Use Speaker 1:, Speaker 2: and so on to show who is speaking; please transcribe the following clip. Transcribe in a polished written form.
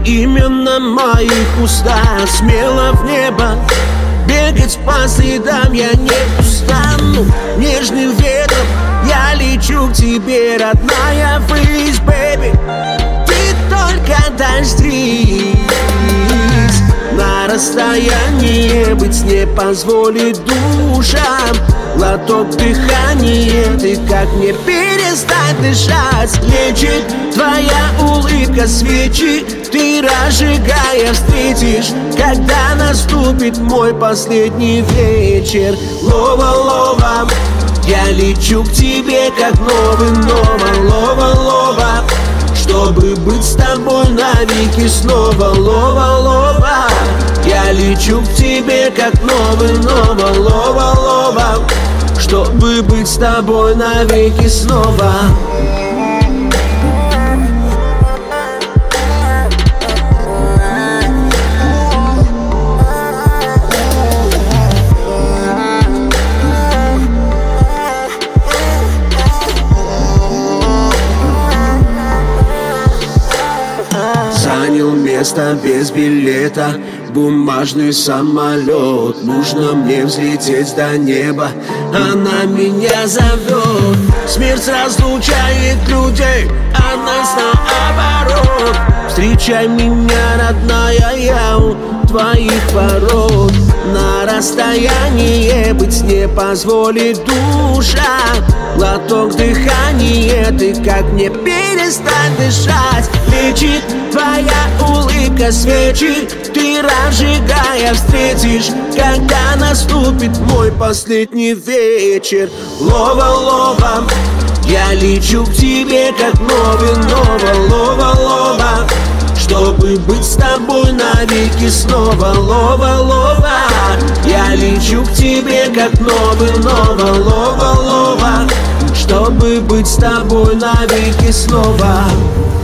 Speaker 1: имя моих устах. Смело в небо бегать по следам я не устану. Нежным ветром я лечу к тебе, родная, высь, бэби. Ты только дождись. На расстоянии быть не позволит душам. Глоток дыхания, ты как мне перестать дышать? Лечит твоя улыбка свечи, ты разжигая встретишь, когда наступит мой последний вечер. Лова-лова, я лечу к тебе, как новый лова-лова, чтобы быть с тобой навеки снова. Лова-лова, я лечу к тебе, как новый лова-лова, чтобы быть с тобой навеки снова. Занял место без билета бумажный самолет. Нужно мне взлететь до неба, она меня зовет. Смерть разлучает людей, а нас наоборот. Встречай меня, родная, я у твоих ворот. На расстоянии быть не позволит душа. Глоток дыхания, ты как мне перестать дышать? Лечит твоя улыбка свечи, ты разжигая встретишь, когда наступит мой последний вечер. Лова-лова, я лечу к тебе, как новый лова-лова, чтобы быть с тобой навеки снова. Лова-лова, я лечу к тебе, как новый лова-лова, чтобы быть с тобой навеки снова.